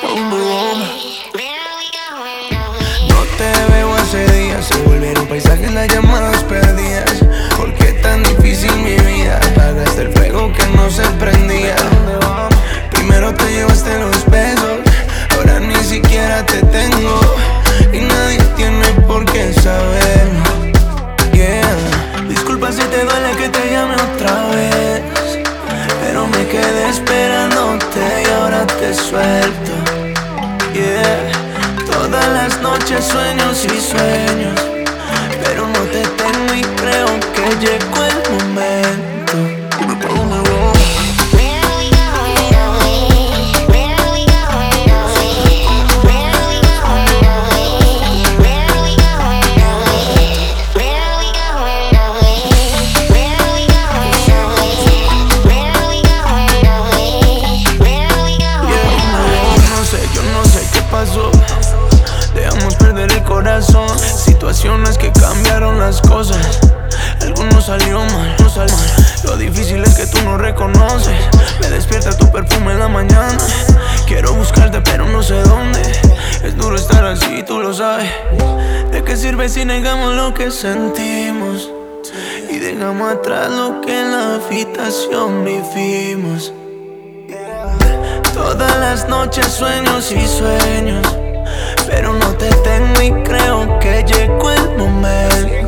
No te veo hace días, se volvieron paisajes las llamadas perdidas. ¿Por qué tan difícil mi vida? Apagaste el fuego que no se prendía. Primero te llevaste los besos, ahora ni siquiera te tengo. Y nadie tiene por qué saber. Yeah. Disculpa si te duele que te llame otra vez, pero me quedé esperándote y ahora te suelto. Yeah. Todas las noches sueños y sueños, pero no te tengo y creo que llegó el momento. Dejamos perder el corazón, situaciones que cambiaron las cosas. Algunos salió mal, no salió mal. Lo difícil es que tú no reconoces. Me despierta tu perfume en la mañana. Quiero buscarte pero no sé dónde. Es duro estar así, tú lo sabes. ¿De qué sirve si negamos lo que sentimos y dejamos atrás lo que en la habitación vivimos? Todas las noches sueños y sueños, pero no te tengo y creo que llegó el momento.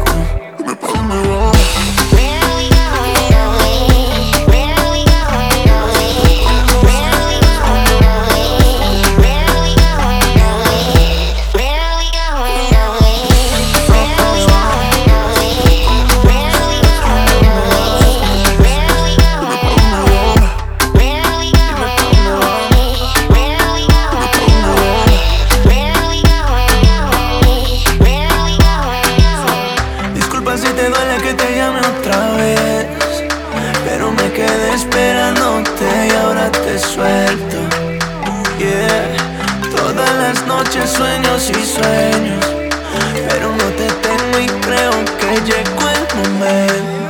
Si te duele que te llame otra vez, pero me quedé esperándote y ahora te suelto. Yeah. Todas las noches sueños y sueños, pero no te tengo y creo que llegó el momento.